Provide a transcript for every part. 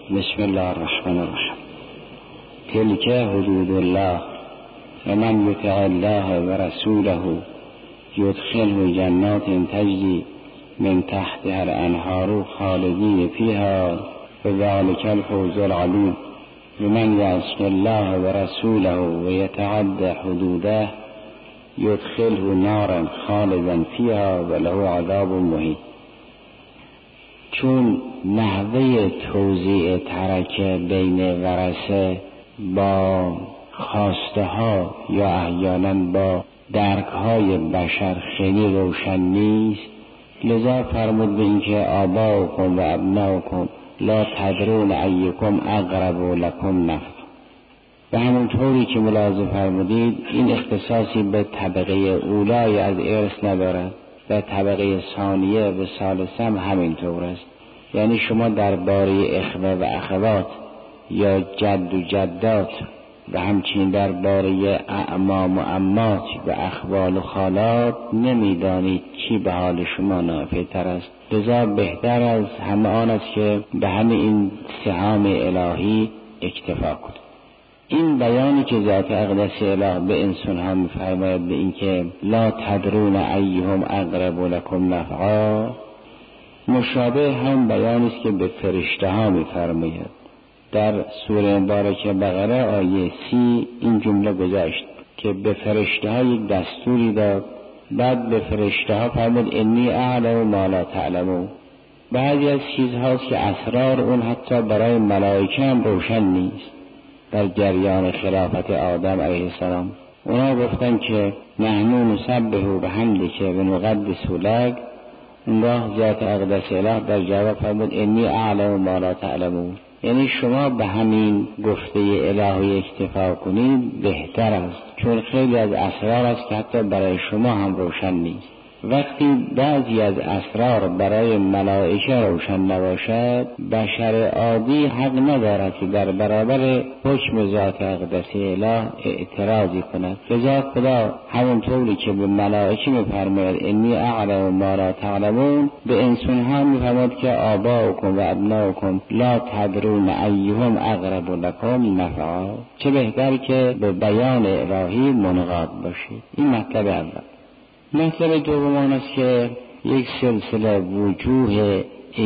بسم الله الرحمن الرحیم. تلک حدود الله و من یطع الله و رسوله یدخله جنات تجری من تحتها الانهار خالدین فیها وذلک الفوز العظیم و من یعص الله و رسوله و یتعد حدوده یدخله نارا خالدا فیها و له عذاب مهین. چون نحوه توزیع ترکه بین ورثه با خواسته ها یا احیانا با درک های بشر خیلی روشن نیست، لذا فرمود به اینکه آباؤکم و ابناؤکم لا تدرون ایکم اقرب لکم نفعا. و همونطوری که ملاحظه فرمودید این اختصاصی به طبقه اولای از ارث ندارد و طبقه ثانیه و ثالثه هم همینطور است. یعنی شما درباره اخوه و اخوات یا جد و جدات و همچنین درباره اعمام و عمات و اخوال و خالات نمیدانید چی به حال شما نافع تر است. لذا بهتر از همه آن است که به همه این سهام الهی اکتفا کنید. این بیانی که ذات اقدس اله به انسان ها می‌فرماید به این که لا تدرون ایهم اقرب لکم نفعا، مشابه هم بیانی است که به فرشته ها می‌فرماید. در سوره مبارکه بقره آیه 30 این جمله گذاشت که به فرشته ها یک دستوری داد، بعد به فرشته ها فرمود انی اعلم ما لا تعلمون. بعضی از چیزهاست که اسرار اون حتی برای ملائکه هم روشن نیست. در جریان خلافت آدم علیه السلام اونا گفتن که نحن نسبح بحمدک و نقدس لک، اونگاه ذات اقدس اله در جواب فرمود انی اعلم ما لا تعلمون. یعنی شما به همین گفته الهی اکتفا کنید بهتر است، چون خیلی از اسرار است که حتی برای شما هم روشن نیست. وقتی بعضی از اسرار برای ملائکه روشن نباشد، بشر عادی حق ندارد که در برابر حکم ذات اقدس اله اعتراضی کند. لذا خدا همونطوری که به ملائکه می‌فرماید انی اعلم ما لا تعلمون، به انسان ها می‌فرماید که آباؤکم و ابناؤکم لا تدرون ایهم اقرب لکم نفعا. چه بهتر که به بیان الهی منقاد باشید. این مطلب اول. مطلب دوم آن است که یک سلسله وجوه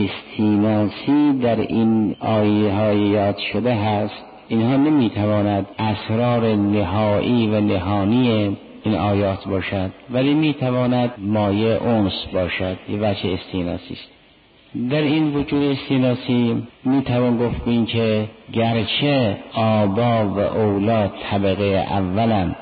استیناسی در این آیه های یاد شده هست. اینها نمیتواند اسرار نهایی و نهانی این آیات باشد، ولی میتواند مایه انس باشد. یه وجه استیناسی است. در این وجوه استیناسی میتوان گفت این که گرچه آبا و اولاد طبقه اولن،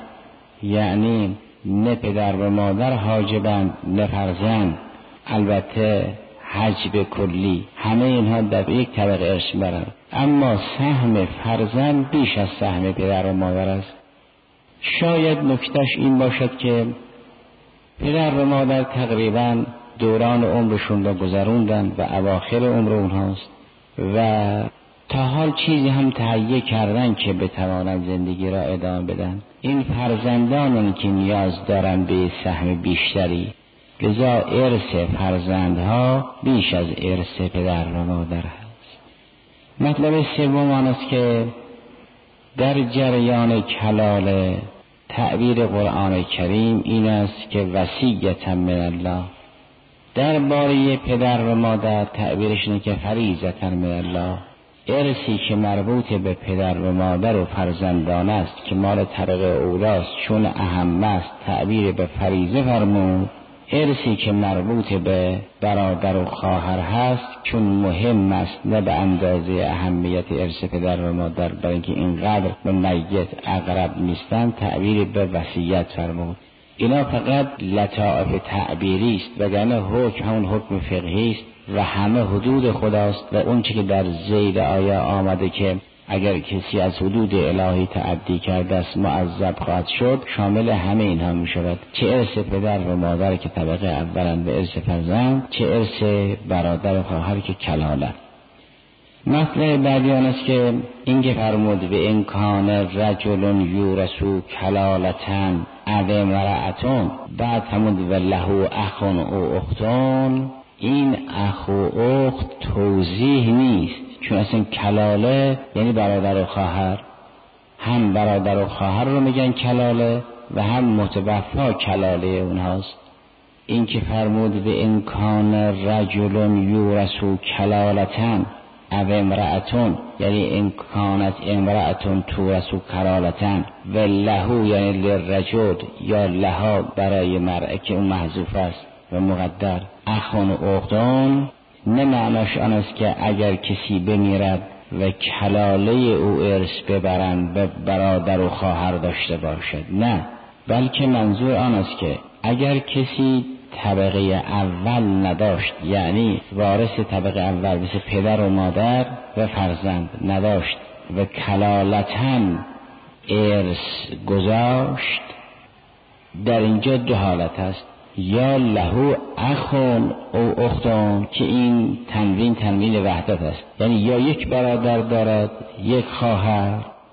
یعنی نه پدر و مادر حاجبند نه فرزند، البته حجب کلی، همه اینها در یک طبقه ارث میبرند، اما سهم فرزند بیش از سهم پدر و مادر است. شاید نکتهش این باشد که پدر و مادر تقریبا دوران عمرشون را گذروندن و اواخر عمر اونهاست و تا حال چیزی هم تهیه کردن که بتوانند زندگی را ادامه بدن. این فرزندانن که نیاز دارن به سهم بیشتری، لذا ارث فرزندها بیش از ارث پدر و مادر هست. مطلب سوم آن است که در جریان کلال تعبیر قرآن کریم این است که وصیة من الله. درباره پدر و مادر تعبیرش اینه که فریضة من الله. ارثی که مربوط به پدر و مادر و فرزندان است که مال طبقه اولاست چون اهم است تعبیر به فریضه فرمود. ارثی که مربوط به برادر و خواهر هست چون مهم است نه به اندازه اهمیت ارث پدر و مادر برای اینکه اینقدر به میت اقرب نیستن تعبیر به وصیت فرمود. اینا فقط لطائف تعبیری است وگرنه حکم همون حکم فقهی است و همه حدود خداست و اون چی که در ذیل آیه آمده که اگر کسی از حدود الهی تعدی کرده است معذب خواهد شد شامل همه اینها می شود، چه ارث پدر و مادر که طبقه اولند به ارث فرزند، چه ارث برادر و خواهر که کلاله. مطلب بعدی آن است که این که فرمود به امکان رجل یورث کلالتن او امرأتون، بعد فرمود و له اخ او اختون. این اخ و اخت توضیح نیست، چون اصلا کلاله یعنی برادر و خواهر، هم برادر و خواهر رو میگن کلاله و هم متوفا کلاله اونهاست. این که فرمود به امکان رجل یورث کلالتن او امرأتون، یعنی امکانت امرأتون تورث کلالتن، و لهو یعنی للرجل یا لها برای مرأه که اون محذوف است و مقدر، اخون و اختون، نه معناش آن است که اگر کسی بمیرد و کلاله او ارث ببرند و برادر و خواهر داشته باشد، نه، بلکه منظور آن است که اگر کسی طبقه اول نداشت، یعنی وارث طبقه اول مثل پدر و مادر و فرزند نداشت و کلالتن ارث گذاشت، در اینجا دو حالت است، یا لهو اخون او اختون که این تنوین وحدت است، یعنی یا یک برادر دارد یک خواهر،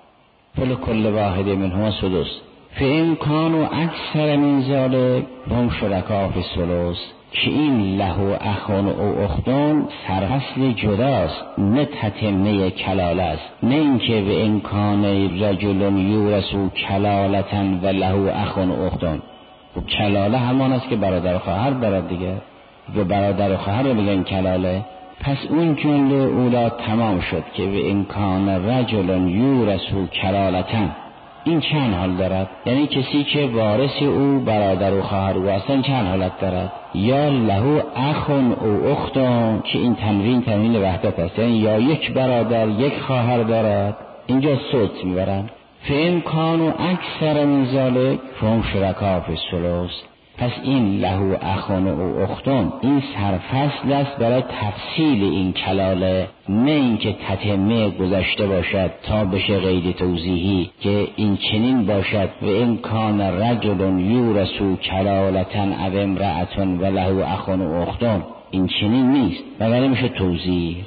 فلکل واحد منهما سدس، فإن كانوا اکثر من ذلك هم شرکا فی الثلث، که این لهو اخون او اختون سرفصل جداست، نه تتمه کلاله است، نه اینکه به امکان رجل یورث کلالتن و لهو اخون او اختون. و کلاله همان است که برادر و خواهر دارد دیگه، و برادر و خواهر رو میگن کلاله. پس اون جمله اولا تمام شد که به امکان رجل یورث کلالتن، این چند حال دارد؟ یعنی کسی که وارث او برادر و خواهر او هستن چند حالت دارد؟ یا لهو اخون او اختون که این تنوین وحدت است، یعنی یا یک برادر یک خواهر دارد، اینجا صوت میبرن. فإن كانوا اکثر من ذلك فهم شرکا فی الثلث، پس این لهو اخون او اختون این سرفصل است برای تفصیل این کلاله، نه اینکه تتمه گذاشته باشد تا بشه قید توضیحی که این چنین باشد و امکان رجل یورث کلالتن او امرأتون و لهو اخون او اختون، این چنین نیست و ولی میشه توضیح.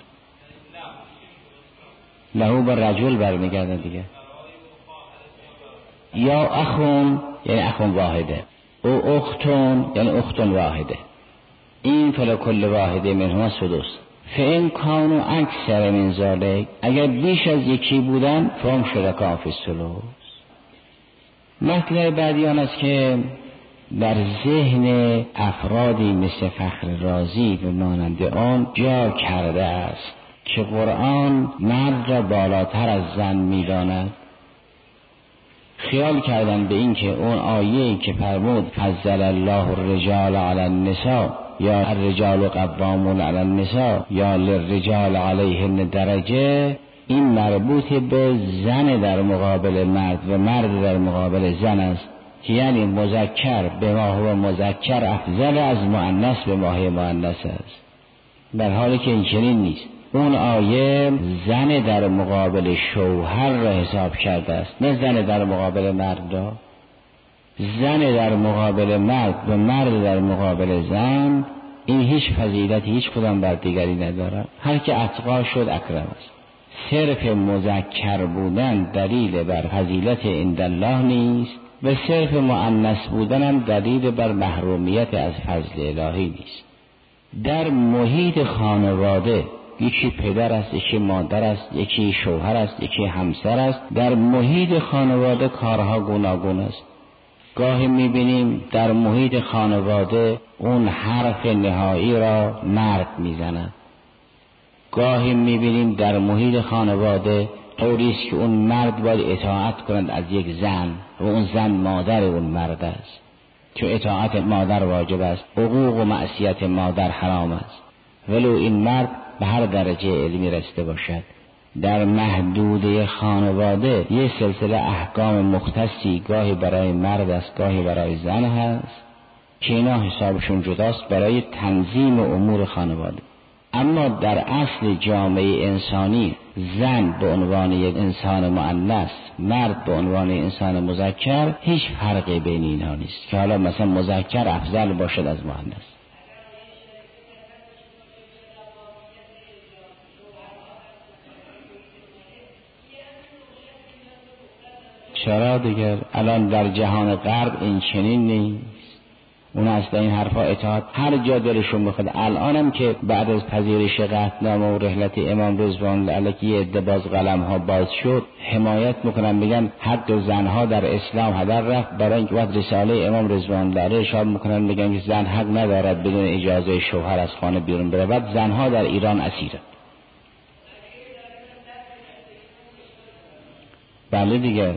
لهو با رجل برمیگردن دیگه، یا اخون یعنی اخون واحده، او اختون یعنی اختون واحده، این فلکل واحده منهما سدس، فإن كانوا اکثر من ذلك اگر بیش از یکی بودن فهم شرکا فی الثلث. مطلب بعدی آن است که در ذهن افرادی مثل فخر رازی و مانند آن جا کرده است که قرآن مرد را بالاتر از زن می‌داند. خیال کردن به این که اون آیه‌ای که فرمود فضل الله الرجال علی النساء یا الرجال قوامون علی النساء یا للرجال علیهن درجه، این مربوط به زن در مقابل مرد و مرد در مقابل زن است، که یعنی مذکر به ما هو مذکر افضل از مؤنث به ما هو مؤنث است، در حالی که این چنین نیست. اون آیه زن در مقابل شوهر را حساب کرده است، نه زن در مقابل مرد را. زن در مقابل مرد و مرد در مقابل زن، این هیچ فضیلتی هیچ کدام بر دیگری ندارد. هر که اتقا شد اکرم است. صرف مذکر بودن دلیل بر فضیلت عند الله نیست و صرف مؤنث بودن هم دلیل بر محرومیت از فضل الهی نیست. در محیط خانواده یکی پدر است، یکی مادر است، یکی شوهر است، یکی همسر است. در محیط خانواده کارها گوناگون است. گاهی میبینیم در محیط خانواده اون حرف نهایی را مرد میزند، گاهی میبینیم در محیط خانواده طوری است که اون مرد باید اطاعت کند از یک زن و اون زن مادر اون مرد است، چون اطاعت مادر واجب است، حقوق و معصیت مادر حرام است، ولو این مرد به هر درجه علمی رسیده باشد. در محدوده خانواده یه سلسله احکام مختصی گاهی برای مرد است گاهی برای زن هست که اینا حسابشون جداست برای تنظیم امور خانواده. اما در اصل جامعه انسانی زن به عنوان یک انسان مؤنث، مرد به عنوان انسان مذکر، هیچ فرقی بین اینها نیست که حالا مثلا مذکر افضل باشد از مؤنث. چرا دیگر الان در جهان غرب این چنین نیست؟ اون اصلا این حرفا اطاعت هر جا دلشون بخواد. الانم که بعد از پذیرش قطعنامه و رحلت امام رضوان الله علیه یه عده باز قلم ها باز شد، حمایت میکنن، بگن حق زنها در اسلام هدر رفت، برای اینکه وقت رساله امام رضوان الله علیه اشاره میکنن بگن که زن حق ندارد بدون اجازه شوهر از خانه بیرون برود. زنها در ایران اسیرند. بله دیگه،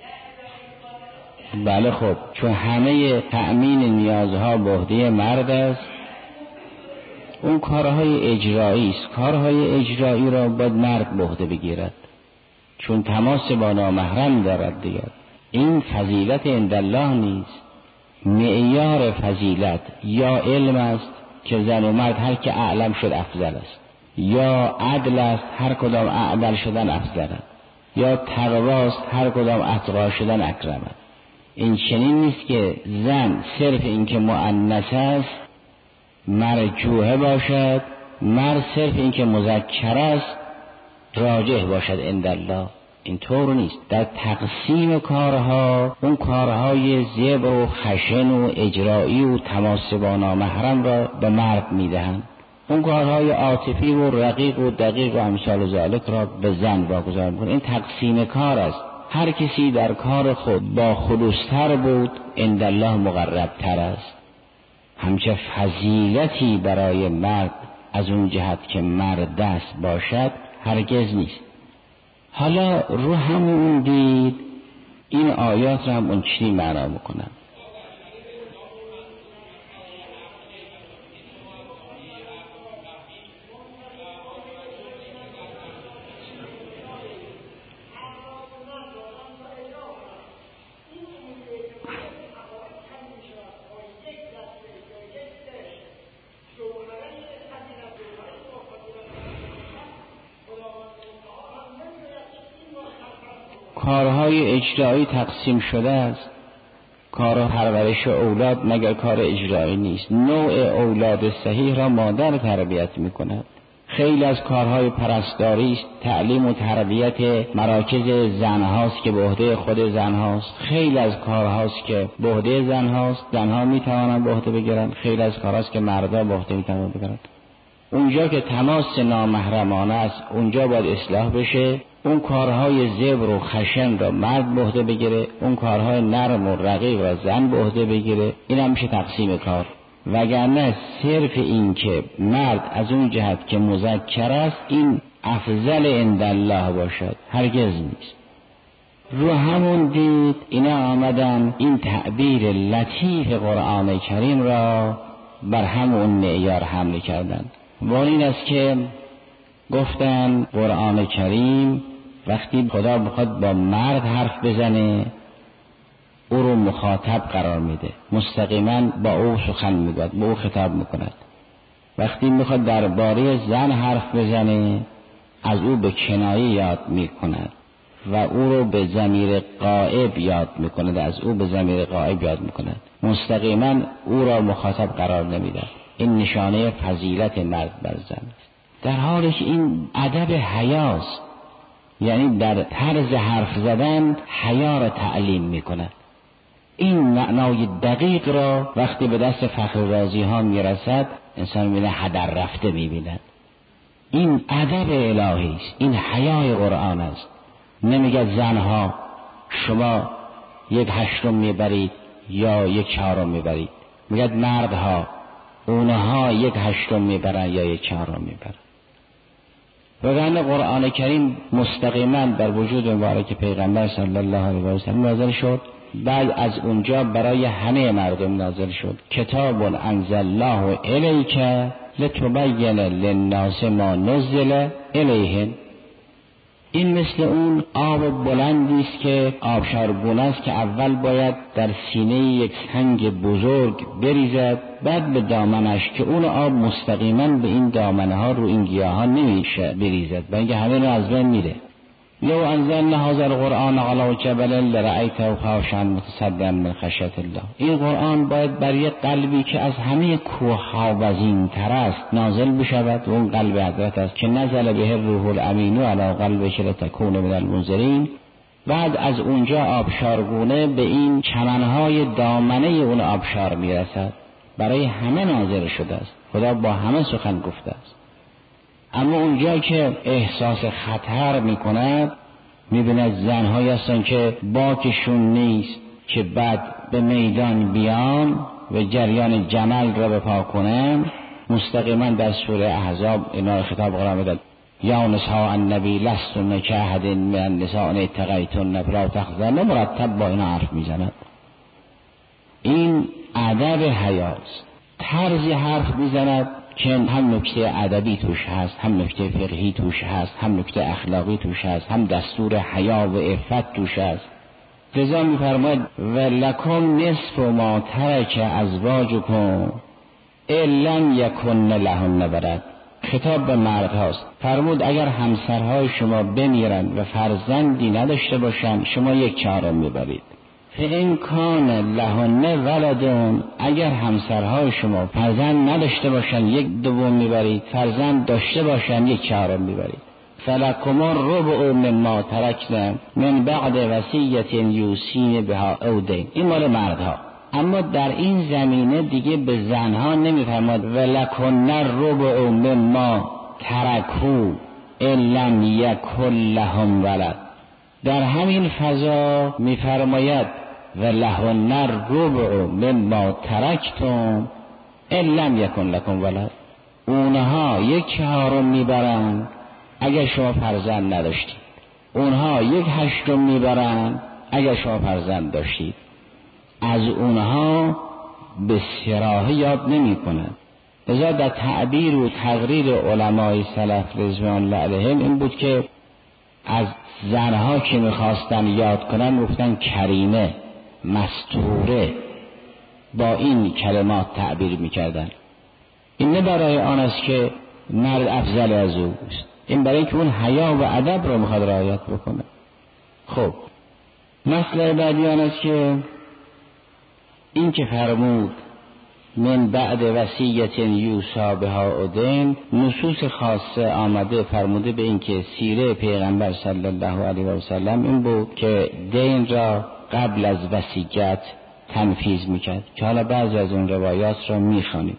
بله خب، چون همه تأمین نیازها به عهده مرد است. اون کارهای اجرایی است، کارهای اجرایی را باید مرد به عهده بگیرد، چون تماس با نامحرم دارد دیگر. این فضیلت عند الله نیست. معیار فضیلت یا علم است که زن و مرد هر که اعلم شد افضل است، یا عدل است هر کدام اعدل شدن افضل است، یا تقواست هر کدام اتقا شدن اکرم است. این چنین نیست که زن صرف این که مؤنث است مرجوحه باشد، مرد صرف این که مذکر است راجح باشد عند الله. این طور نیست. در تقسیم کارها، اون کارهای زبر و خشن و اجرایی و تماس با نامحرم را به مرد میدهند، اون کارهای عاطفی و رقیق و دقیق و امثال ذالک را به زن واگذار می‌کنند. این تقسیم کار است. هر کسی در کار خود با خلوص‌تر بود عند الله مقرب‌تر است. همچه فضیلتی برای مرد از اون جهت که مرد است باشد هرگز نیست. حالا رو همون دید این آیات را هم اون چنین معنا میکنن. کارهای اجرایی تقسیم شده است. کار پرورش اولاد مگر کار اجرایی نیست؟ نوع اولاد صحیح را مادر تربیت می‌کند. خیلی از کارهای پرستاری است، تعلیم و تربیت مراکز زنهاست که به عهده خود زنهاست. خیلی از کارهاست که به عهده زنهاست، زنها می‌توانند به عهده بگیرند. خیلی از کارهاست که مردها به عهده می‌توانند بگیرند. اونجا که تماس نامحرمانه است اونجا باید اصلاح بشه. اون کارهای زبر و خشن را مرد به عهده بگیره، اون کارهای نرم و رقیق را زن به عهده بگیره. این هم میشه تقسیم کار. وگرنه صرف این که مرد از اون جهت که مذکر است این افضل عند الله باشد هرگز نیست. رو همون دید اینا آمدن این تعبیر لطیف قرآن کریم را بر همون معیار حمل کردن. و این است که گفتن قرآن کریم وقتی خدا بخواد با مرد حرف بزنه او رو مخاطب قرار میده، مستقیما با او سخن میگوید، با او خطاب میکند. وقتی میخواد درباره زن حرف بزنه از او به کنایه یاد میکند و او رو به ضمیر غائب یاد میکند، از او به ضمیر غائب یاد میکند، مستقیما او را مخاطب قرار نمیده. این نشانه فضیلت مرد بر زن است، در حالی که این ادب حیاست. یعنی در طرز حرف زدن حیا را تعلیم میکند. این معنای دقیق را وقتی به دست فخر رازی ها میرسد انسان میبینه هدر رفته میبیند. این ادب الهی است، این حیای قرآن است. نمیگه زنها شما 1/8 میبرید یا 1/4 میبرید، میگه مردها اونها 1/8 میبرن یا 1/4 میبرن. وگرنه قرآن کریم مستقیما بر وجود مبارک پیغمبر صلی الله علیه و سلم نازل شد، بعد از اونجا برای همه مردم نازل شد. کتاب انزلناه الیک لتبین للناس ما نزل الیهم. این مثل اون آب بلندی است که آبشارگونه است که اول باید در سینه یک سنگ بزرگ بریزد، بعد به دامنش، که اون آب مستقیما به این دامنه ها رو این گیاه ها نمیشه بریزد، بلکه همه رو از بین میره. لو انزلنا هذا القرآن على جبل لرأيته خاشعا متصدعا من خشیة الله. این قرآن باید بر یک قلبی که از همه کوه ها وزین‌تر است نازل بشود، و اون قلب حضرت است که نزل به الروح الامین علی قلبک لتکون من المنذرین. بعد از اونجا آبشارگونه به این چمنهای دامنه اون آبشار میرسد. برای همه نازل شده است، خدا با همه سخن گفته است. اما اونجا که احساس خطر میکند، میبیند زنهایی هستن که باکشون نیست که بعد به میدان بیان و جریان جمل را به پا کنن. مستقیما در سوره احزاب اینا خطاب قرار میداد: یا نساء النبی لستن کاحد من النساء ان اتقیتن فلا تخضعن. مرتب با اینا حرف میزند. این ادب حیاست. طرزی حرف میزند که هم نکته ادبی توش هست، هم نکته فقهی توش هست، هم نکته اخلاقی توش هست، هم دستور حیا و عفت توش هست. لذا میفرماید ولکم نصف ما ترک ازواجکم ان لم یکن لهن ولد. خطاب به مرد هاست. فرمود اگر همسرهای شما بمیرند و فرزندی نداشته باشند، شما 1/4 میبرید. فإن کان لهن ولدون، اگر همسرهای شما فرزند نداشته باشند 1/2 میبرید، فرزند داشته باشند 1/4 میبرید. فلکم الربع مما ترکتم من بعد وصیة یوصین بها او دین. این مال مردها. اما در این زمینه دیگه به زنها نمیفرماد ولکن الربع مما ترکوا ان لم یکن لهم ولد. در همین فضا میفرماید ولهن الربع مما ترکتم ان لم یکن لکم ولد. اونها 1/4 میبرن اگر شما فرزند نداشتید، اونها 1/8 میبرن اگر شما فرزند داشتید. از اونها به صراحه یاد نمی کنند. لذا در تعبیر و تقریر علمای سلف رضوان الله علیهم این بود که از زنها که میخواستن یاد کنن گفتن کریمه، مستوره، با این کلمات تعبیر میکردن. این نه برای آن است که مرد افضل از او است، این برای که اون حیا و ادب رو میخواد رعایت بکنه. خب مسئله بعدی آن است که این که فرمود من بعد وصیة یوصی بها او دین، نصوص خاصه آمده فرموده به این که سیره پیغمبر صلی الله علیه و سلم این بود که دین را قبل از وصیت تنفیذ میکرد، که حالا بعضی از اون روایات را میخوانیم.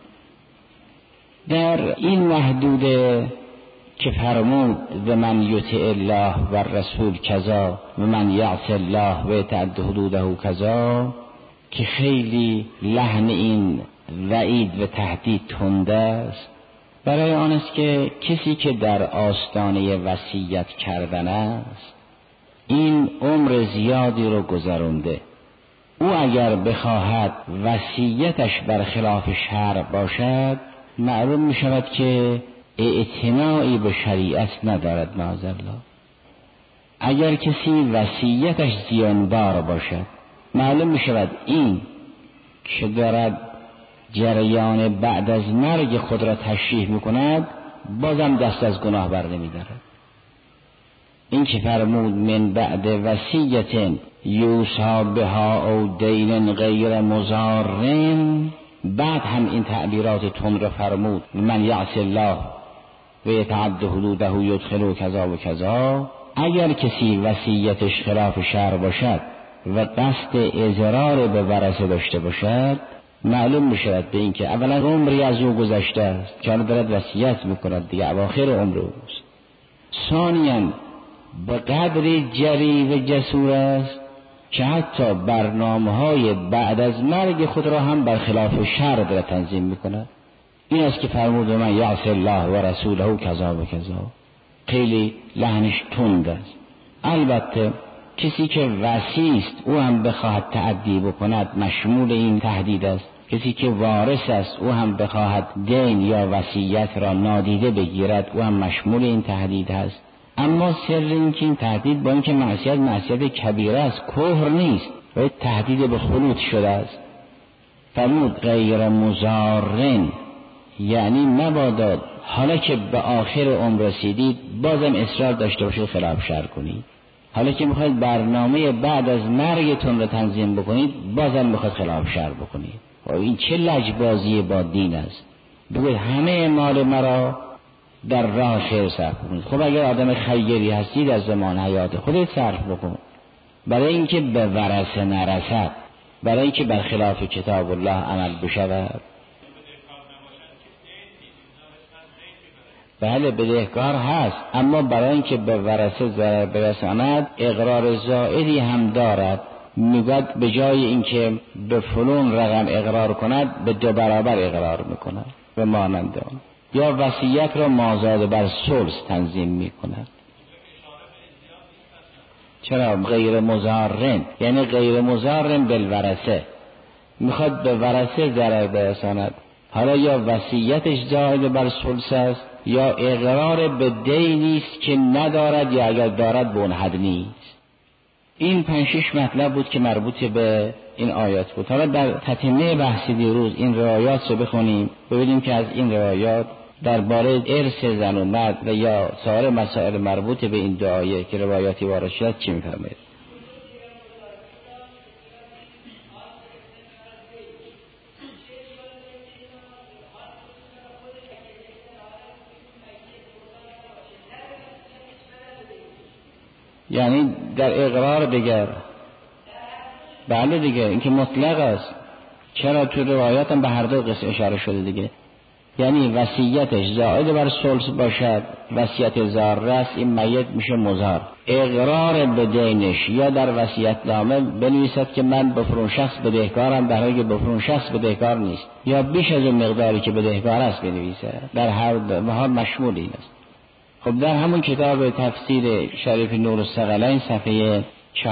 در این محدوده که فرمود و من یطع الله و رسول کذا و من یعص الله و یتعد حدوده کذا، که خیلی لحن این وعید و تهدید تنده است، برای آن است که کسی که در آستانه وصیت کردن است این عمر زیادی رو گذرونده. او اگر بخواهد وصیتش برخلاف شرع باشد، معلوم می شود که اعتنایی به شریعت ندارد معاذالله. اگر کسی وصیتش زیاندار باشد، معلوم می شود این که دارد جریان بعد از مرگ خود را تشریح می کند بازم دست از گناه بر نمی دارد. این که فرمود من بعد وصیة یوصی بها او دین غیر مضارن، بعد هم این تعبیرات تند را فرمود من یعص الله و یتعد حدوده یدخله کذا و کذا. اگر کسی وصیتش خلاف شرع باشد و قصد اضرار به ورثه داشته باشد، معلوم میشود به این که اولا عمری از او گذشته است که دارد وصیت میکند دیگه اواخر عمر اوست. ثانیاً به قدری جری و جسور است که حتی برنامه‌های بعد از مرگ خود را هم برخلاف شرع را تنظیم میکند. این است که فرمود من یعص الله و رسوله کذا و کذا. خیلی لحنش تند است. البته کسی که وصی است او هم بخواهد تعدی بکند مشمول این تهدید است. کسی که وارث است او هم بخواهد دین یا وصیت را نادیده بگیرد او هم مشمول این تهدید است. اما سر این که این تهدید با اینکه معصیت کبیره است، کفر نیست و تهدید به خلود شده است. فرمود غیر مضارن، یعنی مبادا حالا که به آخر عمر رسیدید بازم اصرار داشته باشید خلاف شرع کنید. حالا که میخواید برنامه بعد از مرگتون رو تنظیم بکنید بازم میخواید خلاف شرع بکنید. و این چه لجبازی با دین است؟ بگوید همه مال مرا در راه خیر صرف کنید. خب اگر آدم خیری هستید از زمان حیات خودت صرف بکن. برای اینکه به ورثه نرسد، برای اینکه برخلاف کتاب الله عمل بشود. بله بدهکار هست، اما برای اینکه به ورثه ضرر برساند اقرار زائدی هم دارد. میگوید به جای اینکه به فلان رقم اقرار کند به 2 برابر اقرار میکند به مانند آن، یا وصیت را مازاد بر ثلث تنظیم میکند. چرا؟ غیر مضارن، یعنی غیر مضارن بالورثه، میخواد به ورثه ضرر برساند. حالا یا وصیتش زائد بر ثلث است یا اقرار به دینی است که ندارد یا اگر دارد به اون حد نیست. این 5-6 مطلب بود که مربوط به این آیات بود. حالا در تتمه بحث دیروز این روایات رو بخونیم ببینیم که از این روایات درباره ارث زن و مرد و یا سایر مسائل مربوط به این 2 آیه که روایاتی وارد شد چی می‌فرماید. یعنی در اقرار دیگر، بله دیگه این که مطلق است. چرا؟ تو روایات هم به هر 2 قسم اشاره شده دیگه. یعنی وصیتش زائد بر ثلث باشد، وصیت ضار است، این میت میشه مضار. اقرار به دینش یا در وصیت نامه بنویسد که من به فلان شخص بدهکارم در حالی که به فلان شخص بدهکار نیست، یا بیش از اون مقداری که بدهکار است بنویسه. در هر حال مشمول این است. خب در همون کتاب تفسیر شریف نور الثقلین صفحه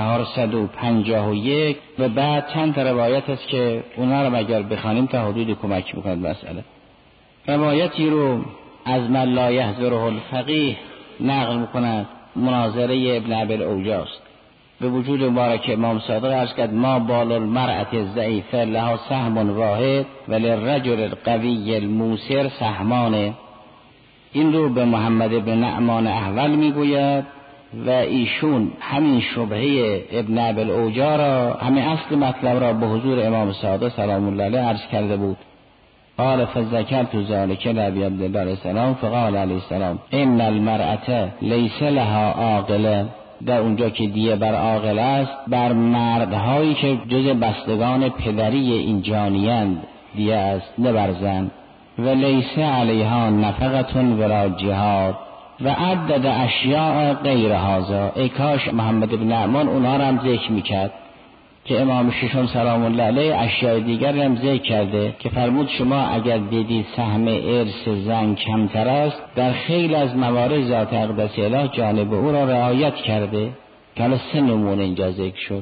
451 و بعد چند تا روایت است که اونا رو اگر بخوانیم تا حدودی کمک می‌کند مسئله. روایتی رو از من لا یحضره الفقیه نقل می‌کند، مناظره ابن ابی الاوجاز به وجود مبارک امام صادق عرض کرد ما بال المرأة الضعیفه لها سهم واحد وللرجل القوی الموسر سهمان. این رو به محمد بن نعمان احول میگوید و ایشون همین شبهه ابن ابی الاوجاز را، همین اصل مطلب را به حضور امام صادق سلام الله علیه عرض کرده بود. قال فذكرت ذلك لأبي عبد الله علیه السلام فقال علیه السلام ان المرأة ليس لها عاقله. در اونجا که دیه بر عاقله است بر مردهایی که جز بستگان پدری این جانیند دیه است، نه بر زن. و لیس علیها نفقة ولا جهاد و عدد اشیاء غیر هذا. ای کاش محمد بن نعمان اونها را هم ذکر میکرد که امام ششم سلام الله علیه اشیاء دیگر را هم ذکر کرده که فرمود شما اگر دیدید سهم ارث زن کمتر است در خیلی از موارد ذات اقدس اله جانب او را رعایت کرده که حالا 3 نمونه اینجا ذکر شد.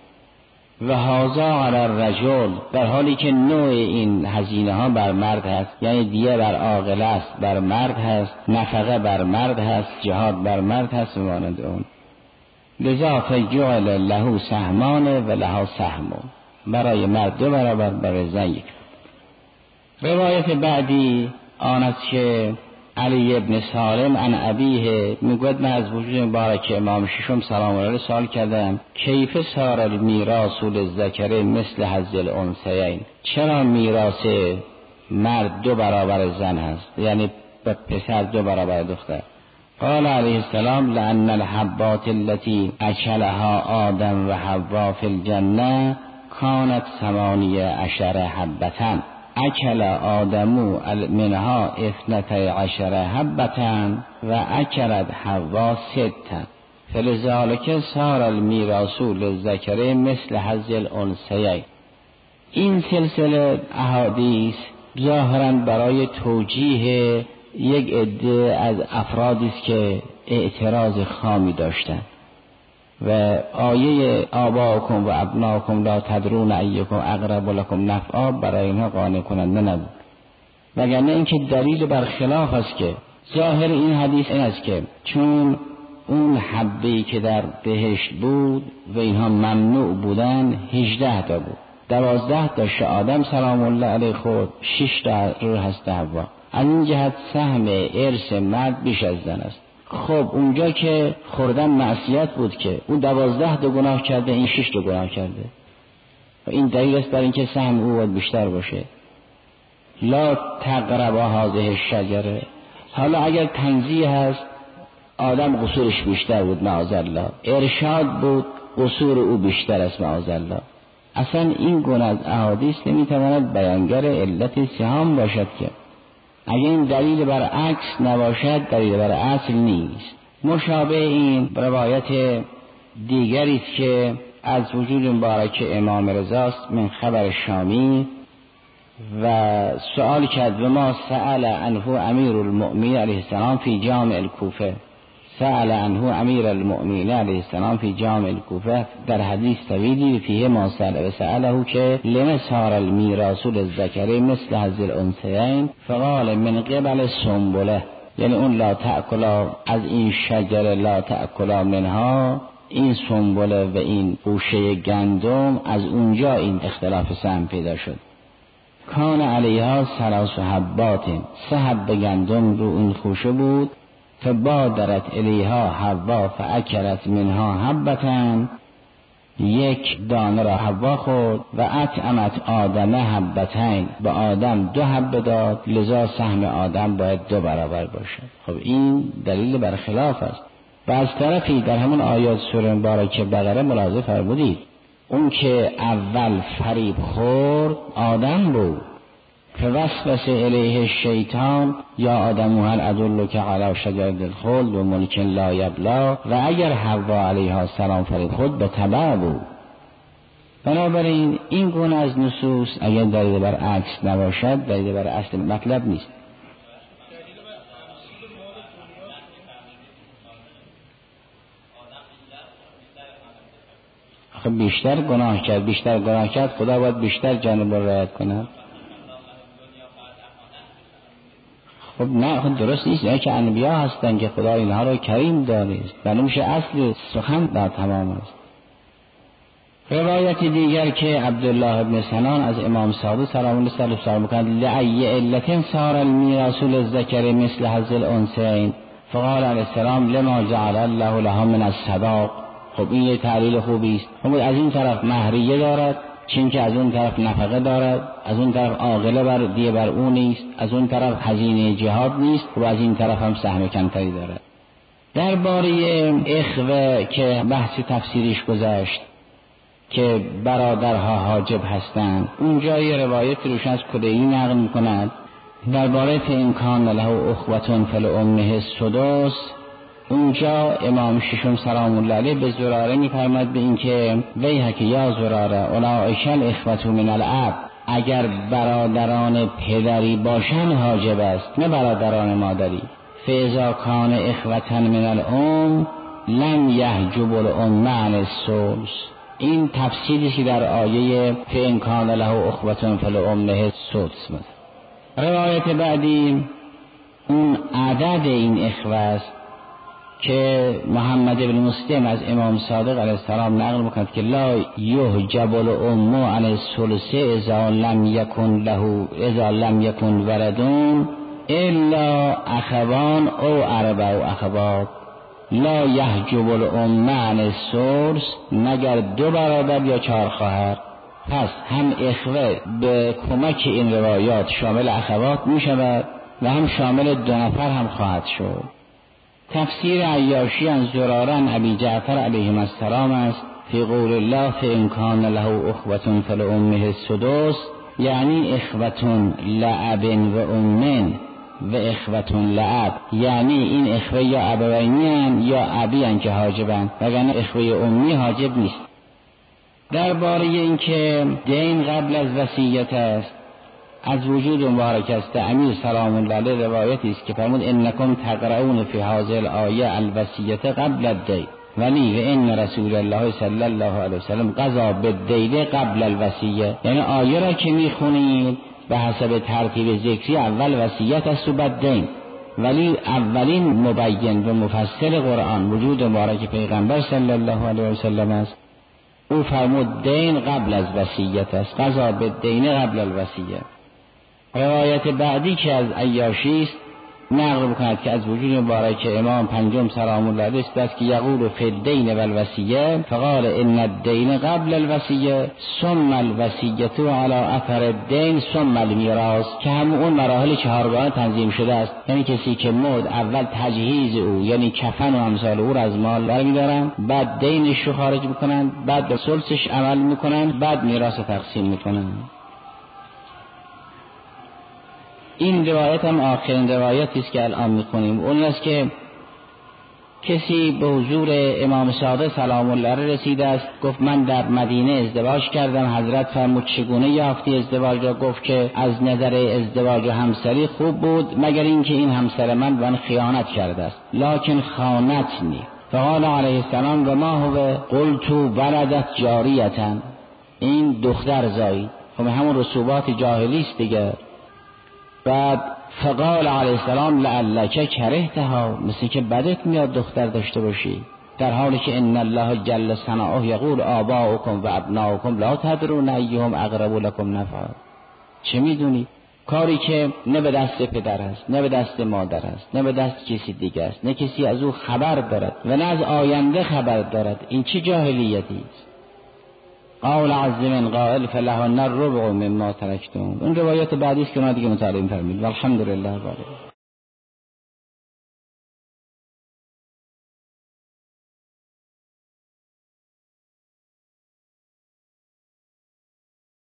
و هذا علی الرجل، در حالی که نوع این هزینه ها بر مرد هست، یعنی دیه بر عاقله است بر مرد هست، نفقه بر مرد هست، جهاد بر مرد هست و مانند اون. لذا فجعل له سهمان و لها سهم، برای مرد 2 برابر برای زن 1. روایت بعدی آن است که علی ابن سالم عن ابیه میگوید من از وجود مبارک امام ششم سلام الله علیه سوال کردم کیف صار المیراث للذکر مثل حظ الانثیین، چرا میراث مرد 2 برابر زن هست، یعنی به پسر 2 برابر دختر. قال علیه السلام لأن الحبات التي اکلها آدم و حوا فی الجنه كانت 18 حبة اکل آدمو منها 12 حبة و اکلت حوا 6 فلذلك صار المیراث للذکر مثل حظ الانثیین. این سلسله احادیث ظاهرا برای توجیه یک عده از افرادی است که اعتراض خامی داشتند و آیه آباؤکم و ابناؤکم لا تدرون ایکم اقرب لکم نفعا برای اینها قانع کننده نبود، وگرنه اینکه دلیل بر خلاف است که ظاهر این حدیث این است که چون اون حبه‌ای که در بهشت بود و اینها ممنوع بودن 18 تا بود، 12 تا آدم سلام الله علیه خود، 6 تا رو هست حوا. از این جهت سهم ارث مرد بیش از زن است. خب اونجا که خوردن معصیت بود که اون 12 تا گناه کرده، این 6 تا گناه کرده و این دلیل است بر اینکه سهم او باید بیشتر باشه. لا تقرب هذه الشجره. حالا اگر تنزیه هست آدم قصورش بیشتر بود معاذ الله، ارشاد بود قصور او بیشتر است معاذالله. اصلا این گونه از احادیث نمیتواند بیانگر علت سهام باشد که اگر این دلیل بر عکس نباشد دلیل بر اصل نیست. مشابه این روایت دیگری است که از وجود مبارک امام رضاست من خبر شامی و سوال کرد و ما سأل عنه امیر المؤمنین علیه السلام فی جامع الکوفه، سأل عنه امیر المؤمنین علیه السلام فی جامع الکوفه، در حدیث طویلی فیه ما سأل و سأله که لما صار المیراث للذکر مثل حظ الانثیین فقال من قبل سنبله، یعنی اون لا تأکلا از این شجره لا تأکلا منها، این سنبله و این خوشه گندم از اونجا این اختلاف سهم پیدا شد. کان علیها 3 حبات، 3 حب گندم رو این خوشه بود. فبادرت الیها حوا فاکلت منها حبتن، یک دانه را حوا خورد و اطعمت آدم حبتین، به آدم 2 حبه داد، لذا سهم آدم باید 2 برابر باشد. خب این دلیل بر خلاف است. و از طرفی در همون آیات سوره مبارکه بقره ملاحظه فرمودید اون که اول فریب خورد آدم بود که وسوسه الیه الشیطان یا آدم هل ادلک علی شجرة الخلد و ملک لا یبلی، و اگر حوا علیها السلام فریب خورد به تبع بود. بنابراین این گونه از نصوص اگر دلیل بر عکس نباشد دلیل بر اصل مطلب نیست. خب بیشتر گناه کرد خدا باید بیشتر جانب را رعایت کند. خب نه، خب درست نیست. اینه که انبیا هستن که خدا اینها رو کریم دانست، بنوشه اصل سخن در تمام است. روایت دیگر که عبدالله ابن سنان از امام صادق سلام الله علیه سلام کند لأی علت صار المیراث للذکر مثل حظ الانثیین فقال علیه السلام لما جعل الله لها من الصداق. خب این یه تعلیل خوبی است. خب از این طرف مهریه دارد، چون که از اون طرف نفقه دارد، از اون طرف عاقله بر دیه بر او نیست، از اون طرف هزینه جهاد نیست و از این طرف هم سهم کمتری دارد. درباره اخوه که بحث تفسیریش گذشت که برادرها حاجب هستند، اونجا یه روایت روش از کدیی نقل می‌کند درباره فإن کان له اخوة فلأمه السدس. اونجا امام ششم سلام الله علیه به زراره می‌فرماید به این که ویحک یا زراره اولئک الاخوة من الاب، اگر برادران پدری باشن حاجب است نه برادران مادری. فاذا کان اخوة من الام لم یحجب الام عن الثلث. این تفسیری که در آیه فإن کان له اخوة فلأمه السدس. روایت بعدی اون عدد این اخوه است که محمد بن مسلم از امام صادق علیه السلام نقل می‌کند که لا یحجب الام عن الثلث اذا لم یکن ولدون الا اخوان او 4 اخوات. لا یحجب الام عن الثلث، مگر 2 برادر یا 4 خواهر. پس هم اخوه به کمک این روایات شامل اخوات می‌شود و هم شامل 2 نفر هم خواهد شد. تفسیر عیاشی از زرارن ابی جعفر علیه السلام است فی قول الله فإن کان له اخوة فلأمه السدس، یعنی اخوة لأب و ام و اخوة لأب، یعنی این اخوه یا ابوینی یا ابی که حاجبند، وگرنه اخوه امی حاجب نیست. درباره این که دین قبل از وصیت است از وجود مبارک است امیر سلام الله علیه روایتی است که فرمود انکم تقرؤون فی هذه الآیه الوصیه قبل الدین ولی و ان رسول الله صلی الله علیه وسلم قضا بالدین قبل الوصیه، یعنی آیه را که میخونید به حسب ترتیب ذکری اول وصیت است و بعد دین، ولی اولین مبین و مفسر قرآن وجود مبارک پیغمبر صلی الله علیه وسلم است. او فرمود دین قبل از وصیت است، قضا بالدین قبل الوصیه. روایت بعدی که از عیاشی است نقل بکند که از وجود مبارک امام پنجم سلام الله علیه است که یقول فی الدین و الوصیه فقال ان الدین قبل الوصیه ثم الوصیه علی اثر الدین ثم المیراث، که هم اون مراحل چهارگانه تنظیم شده است. یعنی کسی که مرد اول تجهیز او یعنی کفن و امثال او را از مال برمی‌دارن، بعد دینش رو خارج میکنن، بعد به ثلثش عمل میکنن، بعد میراث تقسیم میکنن. این روایت هم آخرین روایتی است که الان میخونیم. اون است که کسی به حضور امام صادق سلام الله رسیده است، گفت من در مدینه ازدواج کردم. حضرت فرمود چگونه یافتی ازدواج را؟ گفت که از نظر ازدواج و همسری خوب بود، مگر اینکه این همسر من خیانت کرده است، لکن خانتنی. فقال علیه السلام و ما هو؟ قلت ولدت جاریتا، این دختر زایید. خب همون رسوبات جاهلی است دیگه. بعد فقال علیه السلام لعلک کرهتها، مثل که بدت میاد دختر داشته باشی، در حالی که ان الله جل ثناؤه یقول آباؤکم و ابناؤکم لا تدرون ایهم اقرب لکم نفعا. چه میدونی؟ کاری که نه به دست پدر است، نه به دست مادر است، نه به دست کسی دیگه است، نه کسی از او خبر دارد و نه از آینده خبر دارد. این چه جاهلیتی است؟ قال عز من قائل فلهن الربع مما ترکتم. این روایت بعدی است که ما دیگه مطالعه می‌فرمایید. والحمدلله.